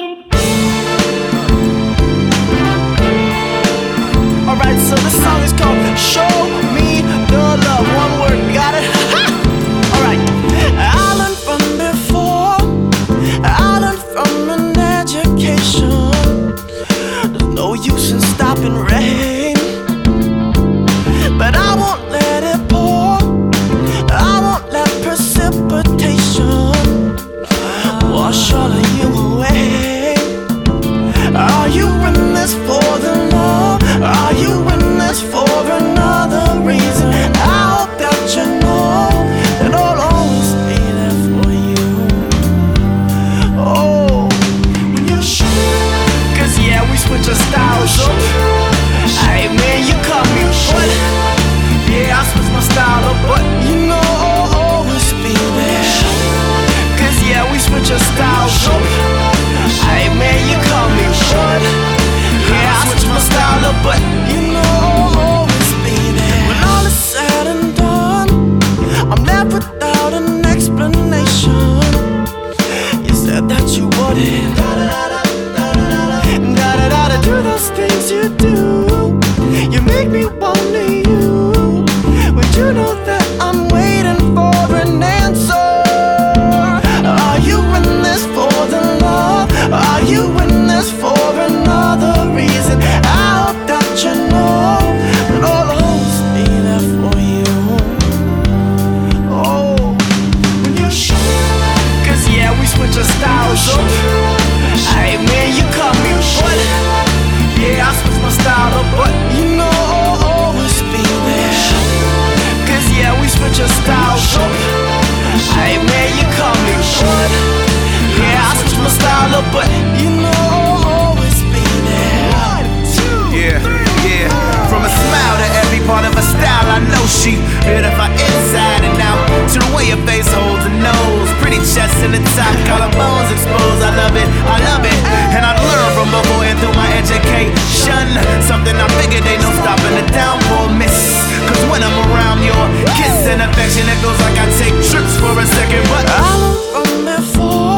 Alright, so the song is called Show Me the Love. One word, got it? Alright. I learned from before, I learned from an education. There's no use in stopping rain, but I won't let it pour, I won't let precipitation wash all of you away. Are you in this for the love? Are you in this for another reason? I hope that you know that I'll always be there for you. Oh, when you shoot, 'cause yeah, we switch our styles up. Hey man, you call me what? Yeah, I switch my style up, but you know I'll always be there. 'Cause yeah, we switch our styles up. Hey man, you call me what? Yeah, I switch my style up, but you know I'll always be there. When all is said and done, I'm left without an explanation. You said that you wouldn't do those things you do. You make me wanna you. Would you know that I'm waiting for an answer? Are you in this for the love? Are you in this for another reason? I hope that you know that I'll always be there for you. Oh, when you shoot, 'cause yeah, we switch our styles up. Hey man, you call me what? Yeah, I switch my style up, but you know I'll always be there. 'Cause yeah, we switch our styles up. Hey man, you call me what? Yeah, I switch my style up, but you know I'll always be there. 1, 2, Yeah, 3, yeah. From a smile to every part of her style, I know she beautiful inside and out. To the way her face holds her nose, pretty chest in the top, collarbones exposed. I love it, and I learned from before and through my education. Something I figured ain't no stopping the downpour, miss. 'Cause when I'm around your kiss and affection, it feels like I take trips for a second, but I learned from before,